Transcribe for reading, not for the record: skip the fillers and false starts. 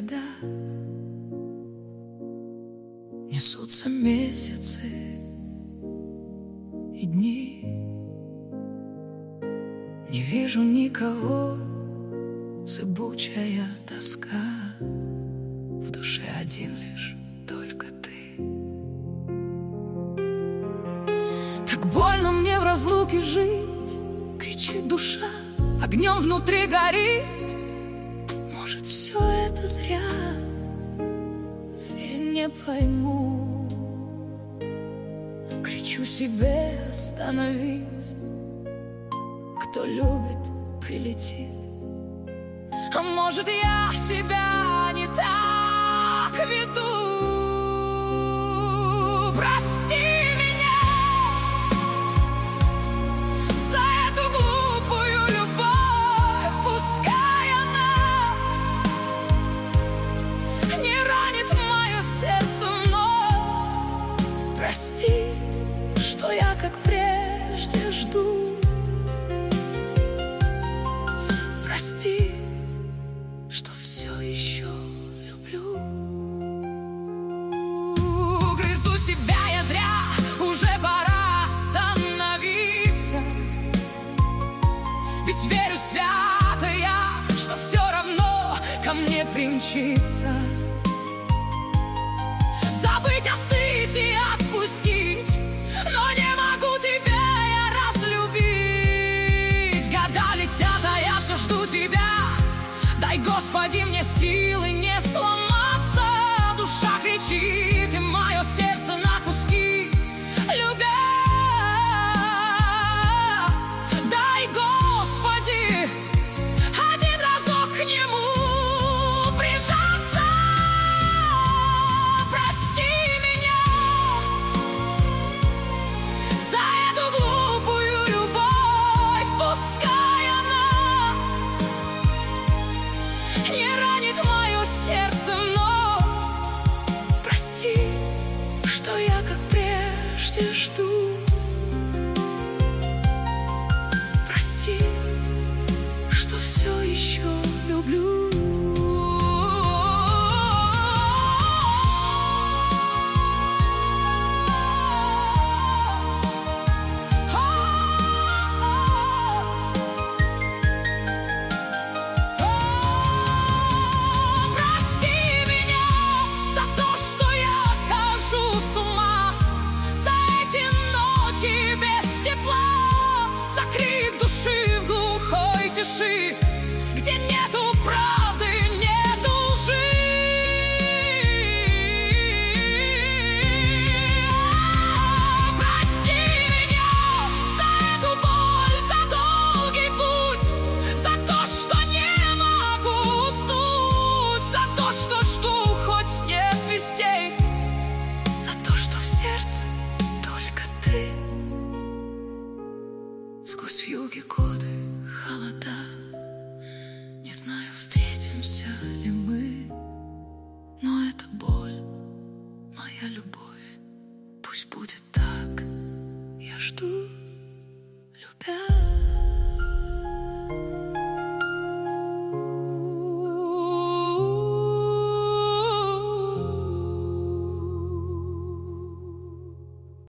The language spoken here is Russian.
года, несутся месяцы и дни. Не вижу никого, зыбучая тоска, в душе один лишь только ты. Так больно мне в разлуке жить, кричит душа, огнем внутри горит. Может, все это зря, я не пойму. Кричу себе: остановись, кто любит, прилетит. А может, я себя не так веду? Прости меня за эту глупую любовь, пускай она не ранит мое сердце вновь. Прости, что я, как прежде, жду. Прости, что все еще люблю. Грызу себя я зря, уже пора остановиться. Ведь верю свято я, что все равно ко мне примчится. Забыть, остыть и отпустить, но не могу тебя я разлюбить. Года летят, а я все жду тебя. Дай, Господи, мне силы не сломаться. Душа кричит, и мое сердце на куски, любя. Дай, Господи, один разок к нему прижаться. Прости меня за эту глупую любовь, пускай она не ранит мое сердце вновь. Прости, что я, как прежде, жду. Прости, что все еще люблю. Где нету правды, нету лжи. Прости меня за эту боль, за долгий путь, за то, что не могу уснуть, за то, что жду, хоть нет вестей, за то, что в сердце только ты. Сквозь вьюги годы